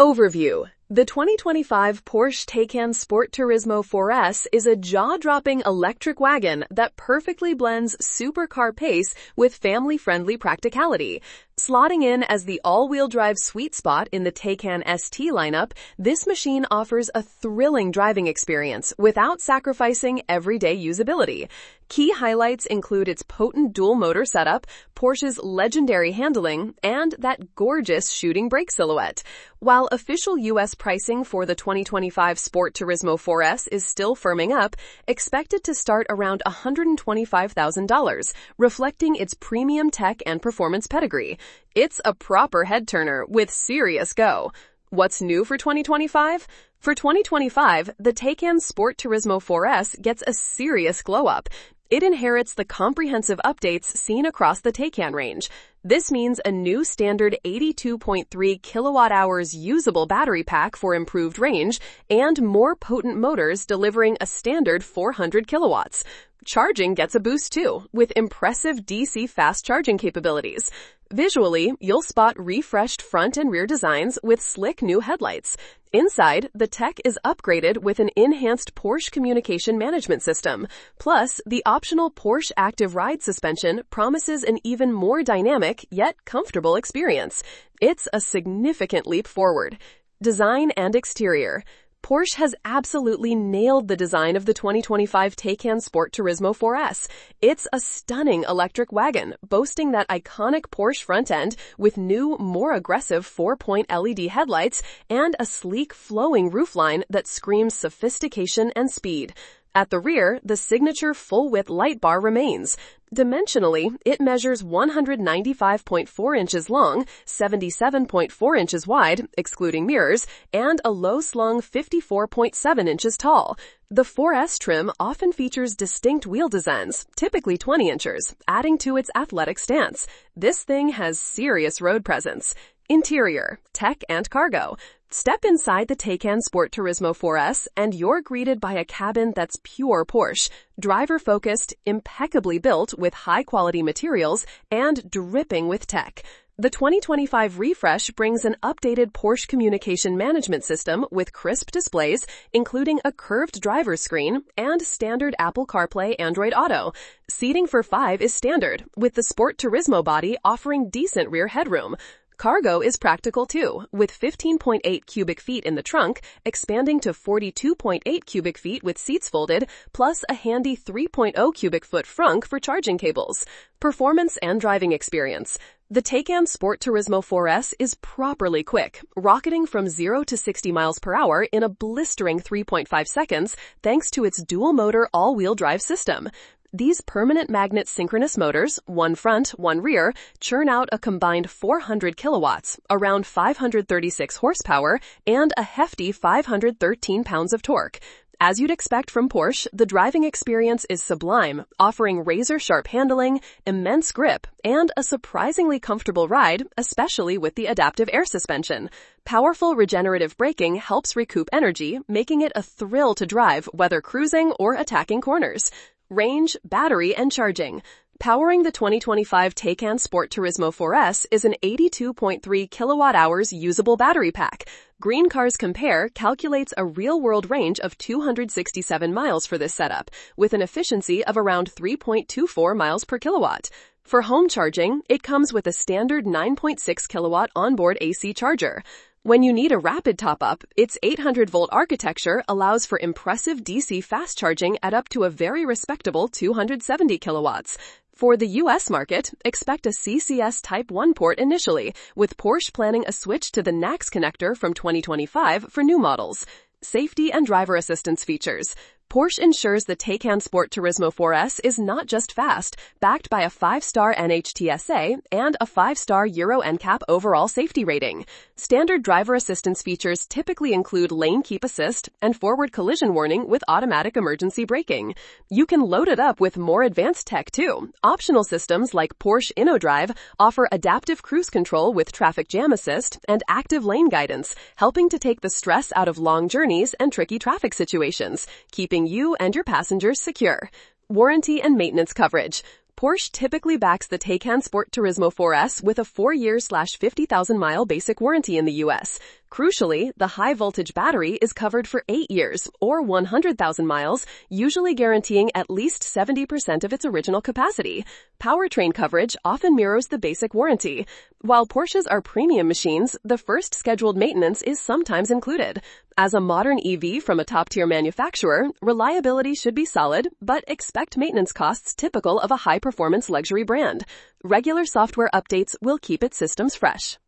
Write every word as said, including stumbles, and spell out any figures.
Overview. The twenty twenty-five Porsche Taycan Sport Turismo four S is a jaw-dropping electric wagon that perfectly blends supercar pace with family-friendly practicality. Slotting in as the all-wheel drive sweet spot in the Taycan S T lineup, this machine offers a thrilling driving experience without sacrificing everyday usability. Key highlights include its potent dual-motor setup, Porsche's legendary handling, and that gorgeous shooting brake silhouette. While official U S pricing for the twenty twenty-five Sport Turismo four S is still firming up, expected to start around one hundred twenty-five thousand dollars, reflecting its premium tech and performance pedigree. It's a proper head-turner with serious go. What's new for twenty twenty-five? For twenty twenty-five, the Taycan Sport Turismo four S gets a serious glow-up. It inherits the comprehensive updates seen across the Taycan range. This means a new standard eighty-two point three kilowatt hours usable battery pack for improved range and more potent motors delivering a standard four hundred kilowatts. Charging gets a boost too, with impressive D C fast charging capabilities. Visually, you'll spot refreshed front and rear designs with slick new headlights. Inside, the tech is upgraded with an enhanced Porsche communication management system. Plus, the optional Porsche Active Ride suspension promises an even more dynamic yet comfortable experience. It's a significant leap forward. Design and exterior. Porsche has absolutely nailed the design of the twenty twenty-five Taycan Sport Turismo four S. It's a stunning electric wagon, boasting that iconic Porsche front end with new, more aggressive four-point L E D headlights and a sleek, flowing roofline that screams sophistication and speed. At the rear, the signature full-width light bar remains. Dimensionally, it measures one hundred ninety-five point four inches long, seventy-seven point four inches wide, excluding mirrors, and a low-slung fifty-four point seven inches tall. The four S trim often features distinct wheel designs, typically twenty inches, adding to its athletic stance. This thing has serious road presence. Interior, tech and cargo. Step inside the Taycan Sport Turismo four S and you're greeted by a cabin that's pure Porsche, driver-focused, impeccably built with high-quality materials, and dripping with tech. The twenty twenty-five refresh brings an updated Porsche communication management system with crisp displays, including a curved driver's screen and standard Apple CarPlay Android Auto. Seating for five is standard, with the Sport Turismo body offering decent rear headroom. Cargo is practical too, with fifteen point eight cubic feet in the trunk, expanding to forty-two point eight cubic feet with seats folded, plus a handy three point oh cubic foot frunk for charging cables. Performance and driving experience. The Taycan Sport Turismo four S is properly quick, rocketing from zero to sixty miles per hour in a blistering three point five seconds thanks to its dual-motor all-wheel drive system. These permanent magnet synchronous motors, one front, one rear, churn out a combined four hundred kilowatts, around five hundred thirty-six horsepower, and a hefty five hundred thirteen pounds of torque. As you'd expect from Porsche, the driving experience is sublime, offering razor-sharp handling, immense grip, and a surprisingly comfortable ride, especially with the adaptive air suspension. Powerful regenerative braking helps recoup energy, making it a thrill to drive whether cruising or attacking corners. Range, battery, and charging. Powering the twenty twenty-five Taycan Sport Turismo four S is an eighty-two point three kilowatt hours usable battery pack. Green Cars Compare calculates a real-world range of two hundred sixty-seven miles for this setup, with an efficiency of around three point two four miles per kilowatt. For home charging, it comes with a standard nine point six kilowatt onboard A C charger. When you need a rapid top-up, its eight hundred volt architecture allows for impressive D C fast charging at up to a very respectable two hundred seventy kilowatts. For the U S market, expect a C C S Type one port initially, with Porsche planning a switch to the N A C S connector from twenty twenty-five for new models. Safety and driver assistance features. Porsche ensures the Taycan Sport Turismo four S is not just fast, backed by a five-star N H T S A and a five-star Euro N C A P overall safety rating. Standard driver assistance features typically include lane keep assist and forward collision warning with automatic emergency braking. You can load it up with more advanced tech too. Optional systems like Porsche InnoDrive offer adaptive cruise control with traffic jam assist and active lane guidance, helping to take the stress out of long journeys and tricky traffic situations, keeping you and your passengers secure. Warranty and maintenance coverage. Porsche typically backs the Taycan Sport Turismo four S with a four-year slash fifty thousand mile basic warranty in the U S. Crucially, the high-voltage battery is covered for eight years, or one hundred thousand miles, usually guaranteeing at least seventy percent of its original capacity. Powertrain coverage often mirrors the basic warranty. While Porsches are premium machines, the first scheduled maintenance is sometimes included. As a modern E V from a top-tier manufacturer, reliability should be solid, but expect maintenance costs typical of a high-performance luxury brand. Regular software updates will keep its systems fresh.